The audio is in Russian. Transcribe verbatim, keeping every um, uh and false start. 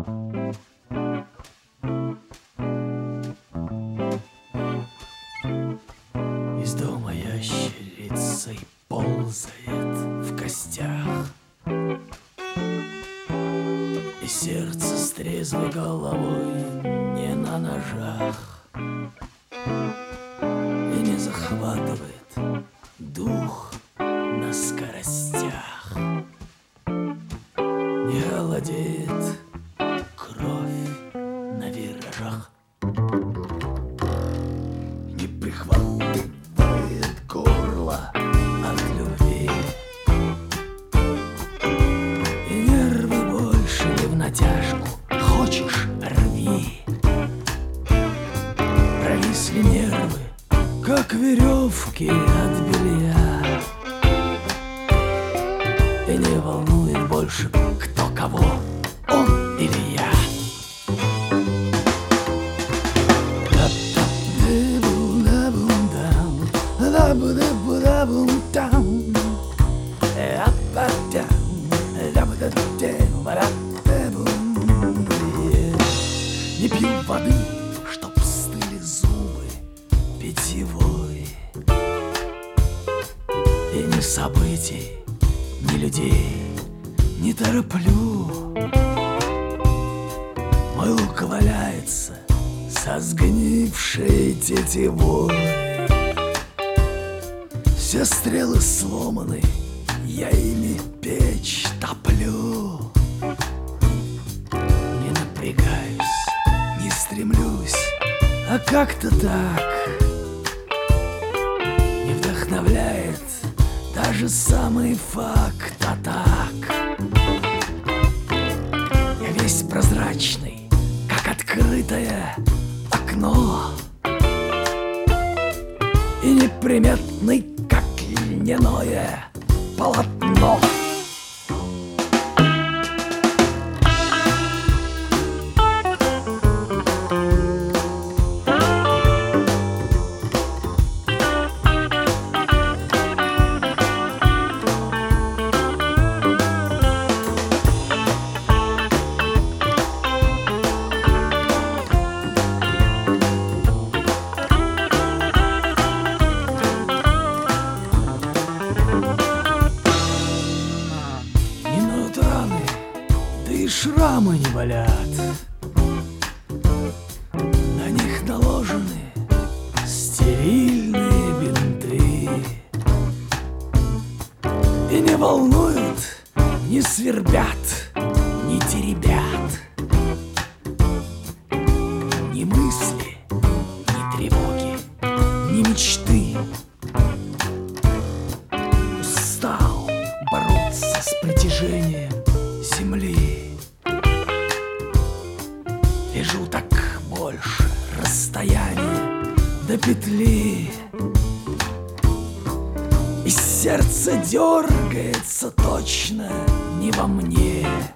Из дома ящерицей ползает в костях, и сердце с трезвой головой не на ножах, и не захватывает дух на скоростях, не холодеет кровь на виражах, не прихватывает горло от любви, и нервы больше не в натяжку. Хочешь — рви. Провисли нервы, как веревки от белья, и не волнует больше, кто кого, он или я. Не пью воды, чтоб стыли зубы питьевой, и ни событий, ни людей не тороплю. Мой лук валяется со сгнившей тетивой, все стрелы сломаны, я ими печь топлю. Не напрягаюсь, не стремлюсь, а как-то так не вдохновляет даже самый факт. А так я весь прозрачный, как открытое окно, и неприметный, как льняное полотно. И шрамы не болят, на них наложены стерильные бинты, и не волнуют, не свербят, не теребят ни мысли, ни тревоги, ни мечты. Устал бороться с притяжением земли, лежу так больше расстояние до петли, и сердце дергается точно не во мне.